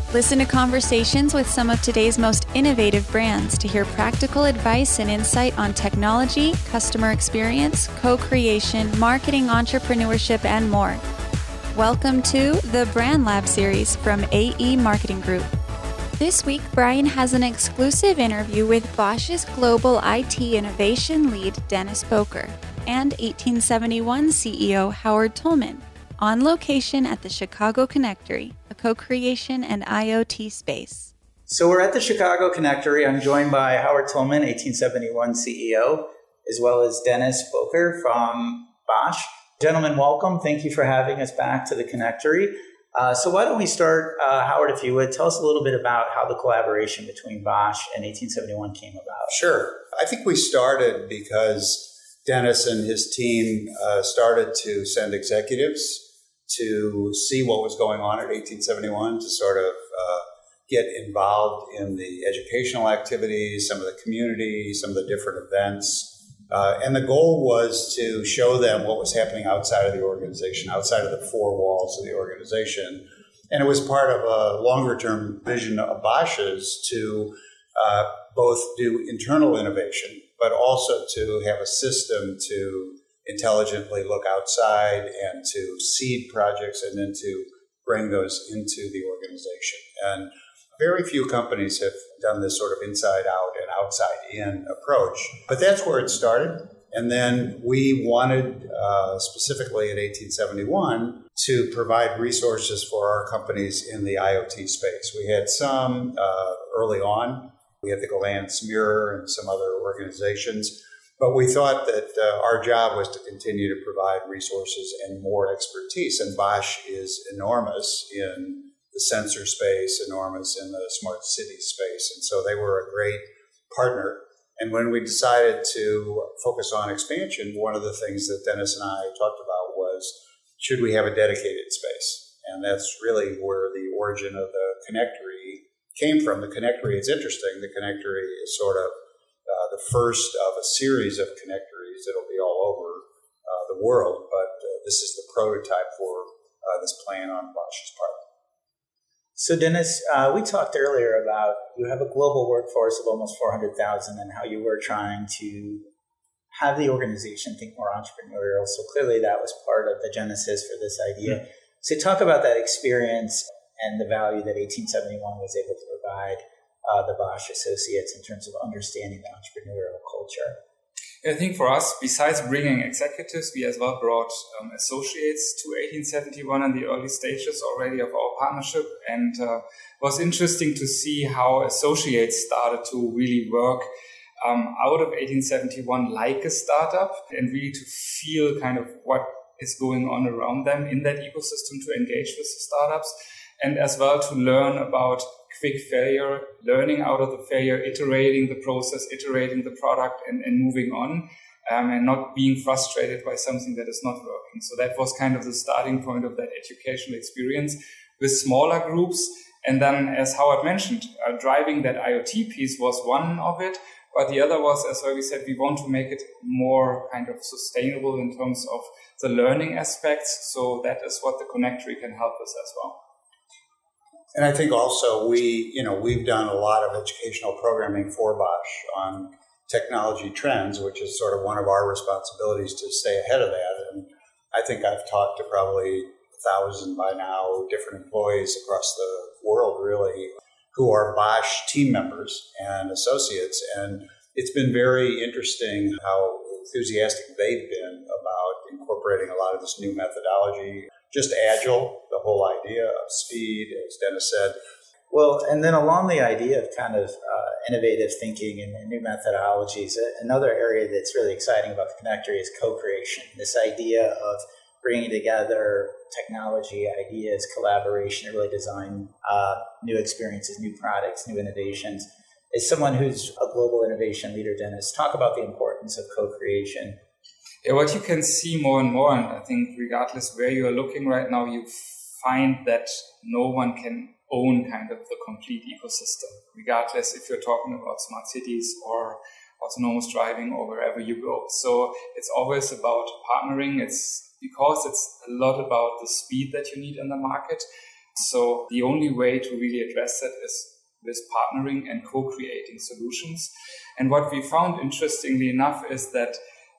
Listen to conversations with some of today's most innovative brands to hear practical advice and insight on technology, customer experience, co-creation, marketing, entrepreneurship, and more. Welcome to the Brand Lab series from AE Marketing Group. This week, Brian has an exclusive interview with Bosch's Global IT Innovation Lead, Dennis Boker, and 1871 CEO Howard Tolman, on location at the Chicago Connectory, a co-creation and IoT space. So we're at the Chicago Connectory. I'm joined by Howard Tolman, 1871 CEO, as well as Dennis Boker from Bosch. Gentlemen, welcome. Thank you for having us back to the Connectory. So why don't we start, Howard, if you would, tell us a little bit about how the collaboration between Bosch and 1871 came about. Sure. I think we started because Dennis and his team started to send executives to see what was going on at 1871, to sort of get involved in the educational activities, some of the community, some of the different events. And the goal was to show them what was happening outside of the organization, outside of the four walls of the organization. And it was part of a longer-term vision of Bosch's to both do internal innovation, but also to have a system to intelligently look outside and to seed projects and then to bring those into the organization. And very few companies have done this sort of inside-out and outside-in approach. But that's where it started. And then we wanted, specifically in 1871, to provide resources for our companies in the IoT space. We had some early on. We had the Glance Mirror and some other organizations. But we thought that our job was to continue to provide resources and more expertise. And Bosch is enormous in the sensor space, enormous in the smart city space. And so they were a great partner. And when we decided to focus on expansion, one of the things that Dennis and I talked about was, should we have a dedicated space? And that's really where the origin of the Connectory came from. The Connectory is interesting. The Connectory is sort of the first of a series of connectories that'll be all over the world, but this is the prototype for this plan on Bosch's part. So Dennis, we talked earlier about you have a global workforce of almost 400,000 and how you were trying to have the organization think more entrepreneurial. So clearly that was part of the genesis for this idea. Mm-hmm. So talk about that experience and the value that 1871 was able to provide the Bosch associates in terms of understanding the entrepreneurial culture. I think for us, besides bringing executives, we as well brought associates to 1871 in the early stages already of our partnership. And it was interesting to see how associates started to really work out of 1871 like a startup and really to feel kind of what is going on around them in that ecosystem to engage with the startups. And as well to learn about quick failure, learning out of the failure, iterating the process, iterating the product and moving on, and not being frustrated by something that is not working. So that was kind of the starting point of that educational experience with smaller groups. And then, as Howard mentioned, driving that IoT piece was one of it. But the other was, as we said, we want to make it more kind of sustainable in terms of the learning aspects. So that is what the Connectory can help us as well. And I think also we've done a lot of educational programming for Bosch on technology trends, which is sort of one of our responsibilities to stay ahead of that. And I think I've talked to probably 1,000 by now different employees across the world, really, who are Bosch team members and associates. And it's been very interesting how enthusiastic they've been about incorporating a lot of this new methodology. Just agile, the whole idea of speed, as Dennis said. Well, and then along the idea of kind of innovative thinking and new methodologies, another area that's really exciting about the Connectory is co-creation. This idea of bringing together technology, ideas, collaboration to really design new experiences, new products, new innovations. As someone who's a global innovation leader, Dennis, talk about the importance of co-creation. Yeah, what you can see more and more, and I think regardless where you are looking right now, you find that no one can own kind of the complete ecosystem, regardless if you're talking about smart cities or autonomous driving or wherever you go. So it's always about partnering. It's because it's a lot about the speed that you need in the market So the only way to really address that is with partnering and co-creating solutions. And what we found, interestingly enough, is that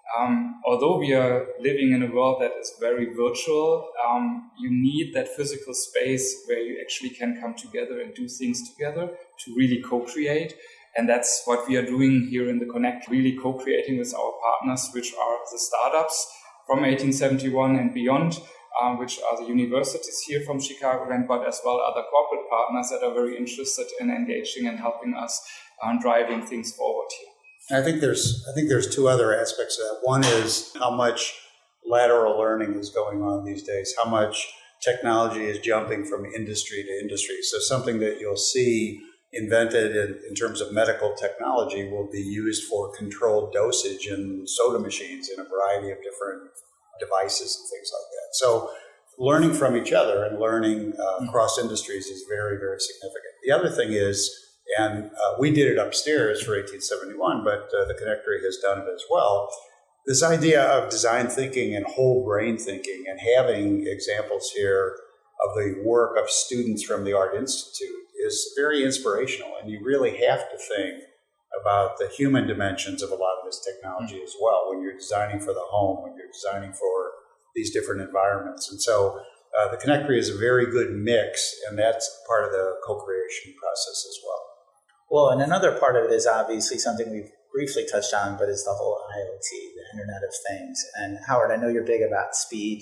although we are living in a world that is very virtual, you need that physical space where you actually can come together and do things together to really co-create. And that's what we are doing here in the Connect, really co-creating with our partners, which are the startups from 1871 and beyond, which are the universities here from Chicagoland, but as well other corporate partners that are very interested in engaging and helping us driving things forward here. I think there's two other aspects of that. One is how much lateral learning is going on these days, how much technology is jumping from industry to industry. So something that you'll see invented in terms of medical technology will be used for controlled dosage in soda machines in a variety of different devices and things like that. So learning from each other and learning across industries is very, very significant. The other thing is, and we did it upstairs for 1871, but the Connectory has done it as well, this idea of design thinking and whole brain thinking, and having examples here of the work of students from the Art Institute is very inspirational. And you really have to think about the human dimensions of a lot of this technology as well when you're designing for the home, when you're designing for these different environments. And so the Connectory is a very good mix, and that's part of the co-creation process as well. Well, and another part of it is obviously something we've briefly touched on, but it's the whole IoT, the Internet of Things. And Howard, I know you're big about speed.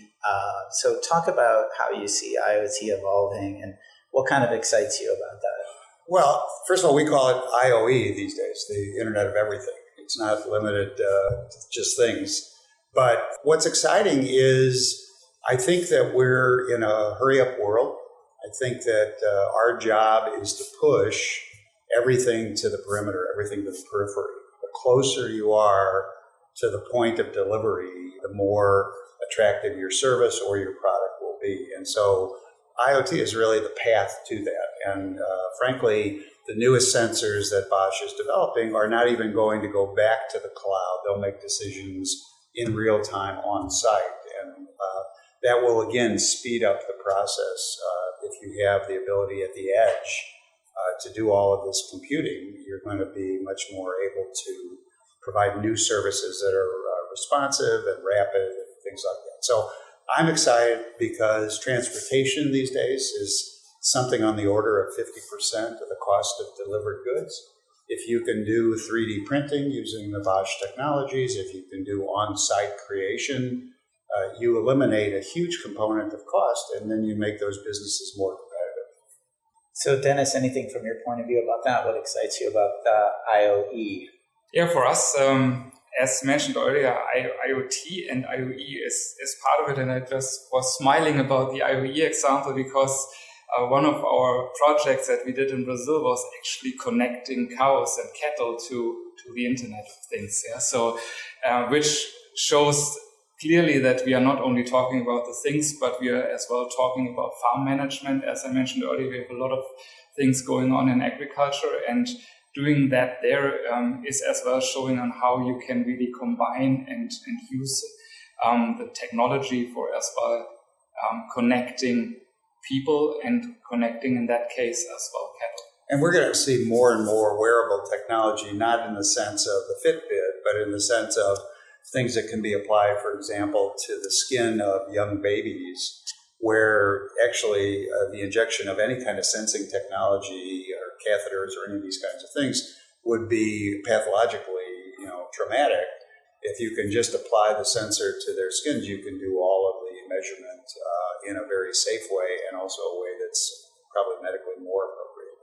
So talk about how you see IoT evolving and what kind of excites you about that. Well, first of all, we call it IOE these days, the Internet of Everything. It's not limited to just things. But what's exciting is I think that we're in a hurry-up world. I think that our job is to push everything to the perimeter, everything to the periphery. The closer you are to the point of delivery, the more attractive your service or your product will be. And so IoT is really the path to that. And frankly, the newest sensors that Bosch is developing are not even going to go back to the cloud. They'll make decisions in real time on site. And that will, again, speed up the process. If you have the ability at the edge to do all of this computing, you're going to be much more able to provide new services that are responsive and rapid and things like that. So I'm excited because transportation these days is something on the order of 50% of the cost of delivered goods. If you can do 3D printing using the Bosch technologies, if you can do on-site creation, you eliminate a huge component of cost, and then you make those businesses more competitive. So Dennis, anything from your point of view about that? What excites you about IoE? Yeah, for us, as mentioned earlier, IoT and IoE is part of it. And I just was smiling about the IoE example because one of our projects that we did in Brazil was actually connecting cows and cattle to the Internet of Things. Yeah? So, which shows clearly that we are not only talking about the things, but we are as well talking about farm management. As I mentioned earlier, we have a lot of things going on in agriculture, and doing that there is as well showing on how you can really combine and use the technology for as well connecting people and connecting, in that case, as well cattle. And we're going to see more and more wearable technology, not in the sense of the Fitbit, but in the sense of things that can be applied, for example, to the skin of young babies, where actually the injection of any kind of sensing technology or catheters or any of these kinds of things would be pathologically, traumatic. If you can just apply the sensor to their skins, you can do all of the measurement in a very safe way, and also a way that's probably medically more appropriate.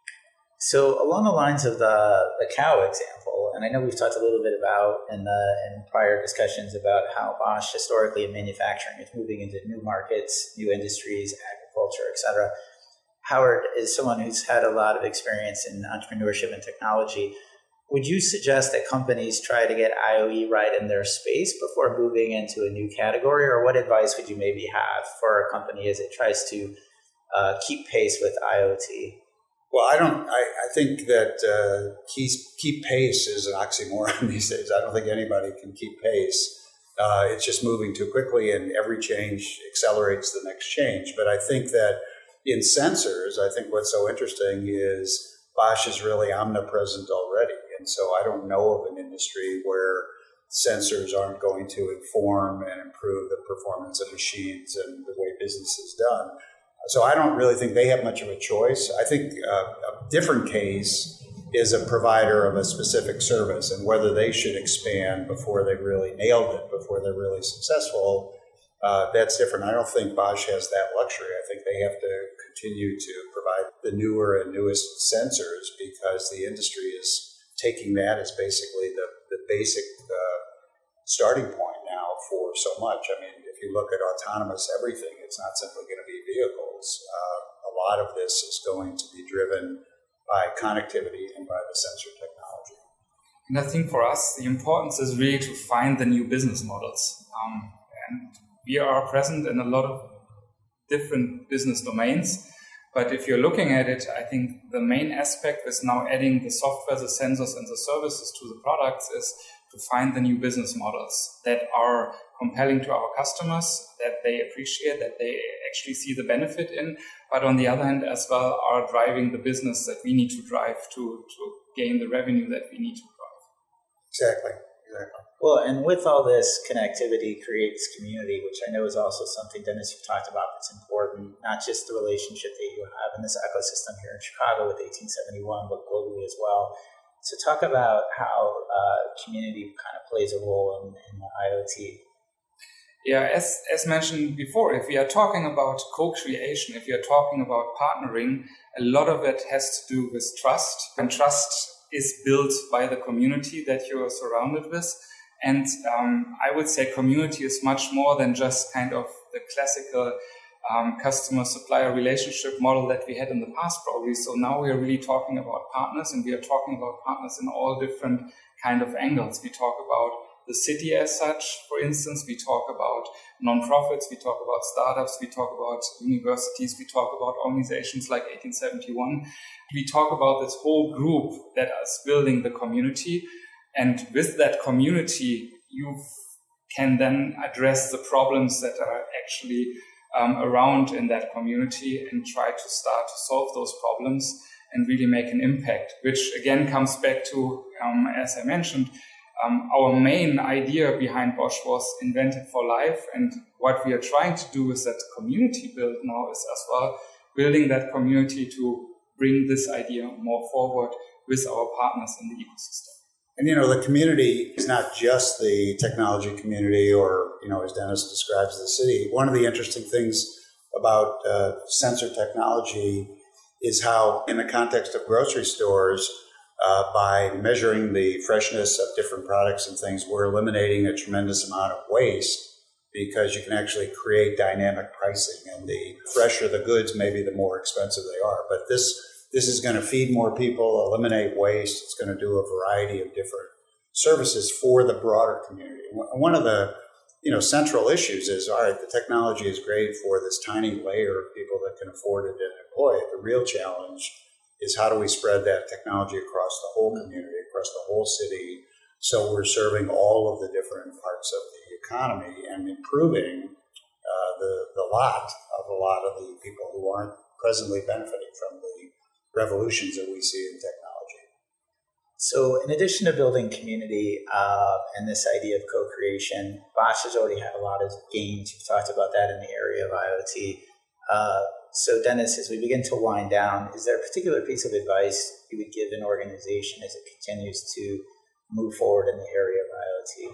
So along the lines of the cow example, and I know we've talked a little bit about in prior discussions about how Bosch historically in manufacturing is moving into new markets, new industries, agriculture, et cetera. Howard is someone who's had a lot of experience in entrepreneurship and technology. Would you suggest that companies try to get IoE right in their space before moving into a new category? Or what advice would you maybe have for a company as it tries to keep pace with IoT? Well, I think that keep pace is an oxymoron these days. I don't think anybody can keep pace. It's just moving too quickly, and every change accelerates the next change. But I think that In sensors, I think what's so interesting is Bosch is really omnipresent already. And so I don't know of an industry where sensors aren't going to inform and improve the performance of machines and the way business is done. So I don't really think they have much of a choice. I think a different case is a provider of a specific service, and whether they should expand before they really nailed it, before they're really successful, that's different. I don't think Bosch has that luxury. I think they have to continue to provide the newer and newest sensors because the industry is taking that as basically the basic starting point now for so much. I mean, if you look at autonomous everything, it's not simply going to be vehicles. A lot of this is going to be driven by connectivity and by the sensor technology. And I think for us, the importance is really to find the new business models. And we are present in a lot of different business domains. But if you're looking at it, I think the main aspect is now adding the software, the sensors, and the services to the products is to find the new business models that are compelling to our customers, that they appreciate, that they actually see the benefit in, but on the other hand as well are driving the business that we need to drive to gain the revenue that we need to drive. Exactly. Well, and with all this connectivity creates community, which I know is also something, Dennis, you've talked about that's important, not just the relationship that you have in this ecosystem here in Chicago with 1871, but globally as well. So talk about how community kind of plays a role in the IoT. Yeah, as mentioned before, if we are talking about co-creation, if we are talking about partnering, a lot of it has to do with trust. And trust is built by the community that you are surrounded with. And I would say community is much more than just kind of the classical customer-supplier relationship model that we had in the past probably. So now we are really talking about partners, and we are talking about partners in all different kind of angles. We talk about the city as such, for instance. We talk about non-profits, we talk about startups, we talk about universities, we talk about organizations like 1871. We talk about this whole group that is building the community. And with that community, you can then address the problems that are actually around in that community and try to start to solve those problems and really make an impact, which again comes back to, as I mentioned, our main idea behind Bosch was invented for life. And what we are trying to do with that community build now is as well building that community to bring this idea more forward with our partners in the ecosystem. And, the community is not just the technology community or, as Dennis describes, the city. One of the interesting things about sensor technology is how, in the context of grocery stores, by measuring the freshness of different products and things, we're eliminating a tremendous amount of waste because you can actually create dynamic pricing. And the fresher the goods, maybe the more expensive they are. But this is going to feed more people, eliminate waste. It's going to do a variety of different services for the broader community. One of the central issues is, all right, the technology is great for this tiny layer of people that can afford it and employ it. The real challenge is how do we spread that technology across the whole community, across the whole city, so we're serving all of the different parts of the economy and improving the lot of the people who aren't presently benefiting from the revolutions that we see in technology. So in addition to building community and this idea of co-creation, Bosch has already had a lot of gains. You've talked about that in the area of IoT. So Dennis, as we begin to wind down, is there a particular piece of advice you would give an organization as it continues to move forward in the area of IoT?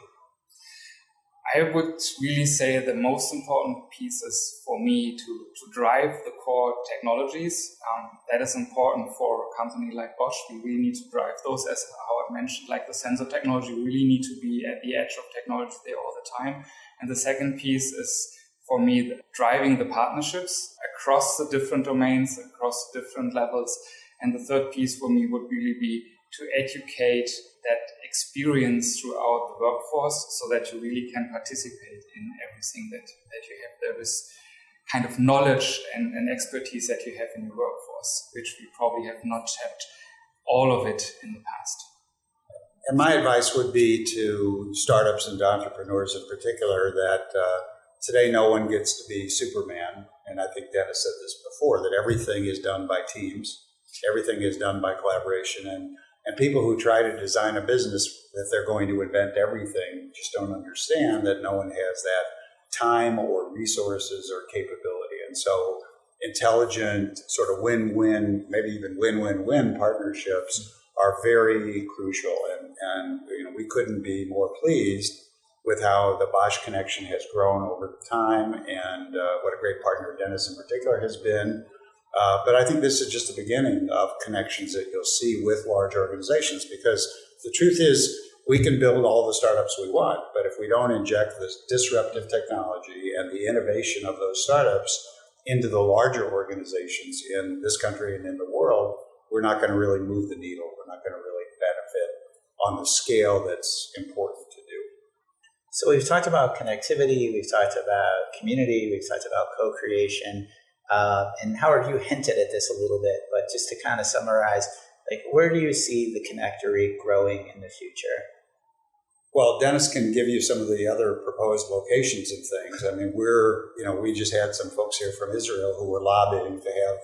I would really say the most important piece is for me to drive the core technologies. That is important for a company like Bosch. We really need to drive those, as Howard mentioned, like the sensor technology. We really need to be at the edge of technology there all the time. And the second piece is, for me, driving the partnerships across the different domains, across different levels. And the third piece for me would really be to educate that experience throughout the workforce so that you really can participate in everything that you have. There is kind of knowledge and expertise that you have in your workforce, which we probably have not tapped all of it in the past. And my advice would be to startups and entrepreneurs in particular that today no one gets to be Superman, and I think Dennis said this before, that everything is done by teams, everything is done by collaboration, and people who try to design a business that they're going to invent everything just don't understand that no one has that time or resources or capability. And so intelligent sort of win-win, maybe even win-win-win partnerships are very crucial. And we couldn't be more pleased with how the Bosch connection has grown over time, and what a great partner Dennis in particular has been. But I think this is just the beginning of connections that you'll see with large organizations, because the truth is we can build all the startups we want, but if we don't inject this disruptive technology and the innovation of those startups into the larger organizations in this country and in the world, we're not going to really move the needle. We're not going to really benefit on the scale that's important to do. So we've talked about connectivity, we've talked about community, we've talked about co-creation. And Howard, you hinted at this a little bit, but just to kind of summarize, like, where do you see the Connectory growing in the future? Well, Dennis can give you some of the other proposed locations and things. I mean, we just had some folks here from Israel who were lobbying to have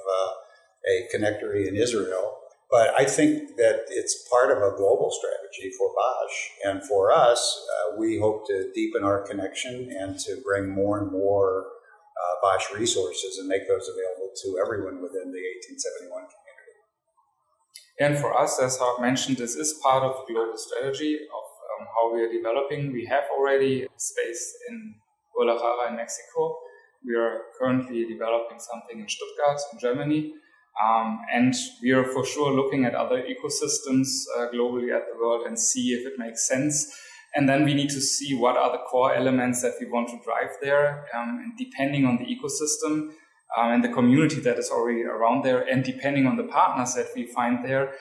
a Connectory in Israel. But I think that it's part of a global strategy for Bosch. And for us, we hope to deepen our connection and to bring more and more Bosch resources and make those available to everyone within the 1871 community. And for us, as Howard mentioned, this is part of the global strategy of how we are developing. We have already space in Guadalajara in Mexico. We are currently developing something in Stuttgart in Germany. And we are for sure looking at other ecosystems globally at the world and see if it makes sense. And then we need to see what are the core elements that we want to drive there. And depending on the ecosystem and the community that is already around there, and depending on the partners that we find there,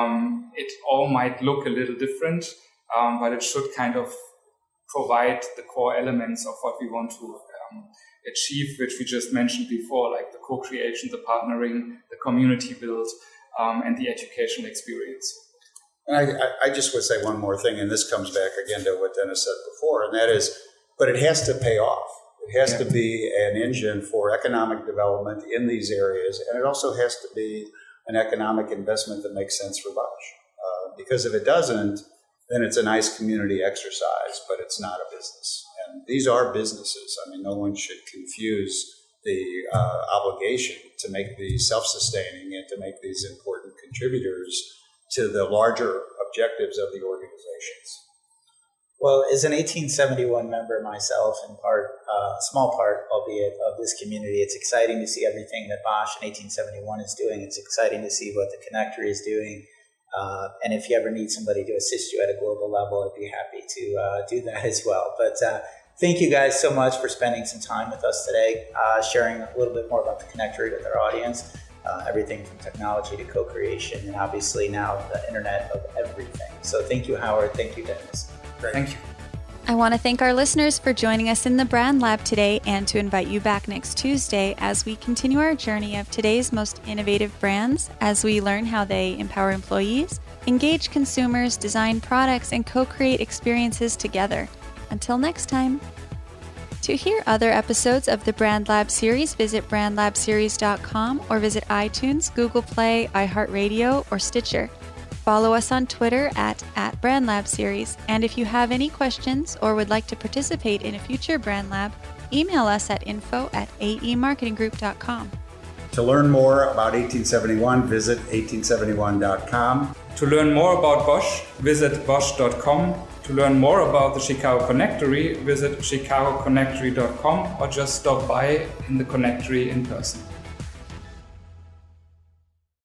it all might look a little different, but it should kind of provide the core elements of what we want to achieve, which we just mentioned before, like the co-creation, the partnering, the community build, and the educational experience. And I just would say one more thing, and this comes back again to what Dennis said before, and that is, but it has to pay off. It has to be an engine for economic development in these areas, and it also has to be an economic investment that makes sense for Bosch. Because if it doesn't, then it's a nice community exercise, but it's not a business. And these are businesses. I mean, no one should confuse the obligation to make these self-sustaining and to make these important contributors to the larger objectives of the organizations. Well, as an 1871 member myself, in part, small part, albeit, of this community, it's exciting to see everything that Bosch in 1871 is doing. It's exciting to see what the Connectory is doing. And if you ever need somebody to assist you at a global level, I'd be happy to do that as well. But thank you guys so much for spending some time with us today, sharing a little bit more about the Connectory with our audience. Everything from technology to co-creation, and obviously now the internet of everything. So thank you, Howard. Thank you, Dennis. Great. Thank you. I want to thank our listeners for joining us in the Brand Lab today, and to invite you back next Tuesday as we continue our journey of today's most innovative brands, as we learn how they empower employees, engage consumers, design products, and co-create experiences together. Until next time. To hear other episodes of the Brand Lab series, visit brandlabseries.com or visit iTunes, Google Play, iHeartRadio, or Stitcher. Follow us on Twitter at BrandLabSeries. And if you have any questions or would like to participate in a future Brand Lab, email us at info@aemarketinggroup.com. To learn more about 1871, visit 1871.com. To learn more about Bosch, visit bosch.com. To learn more about the Chicago Connectory, visit chicagoconnectory.com or just stop by in the Connectory in person.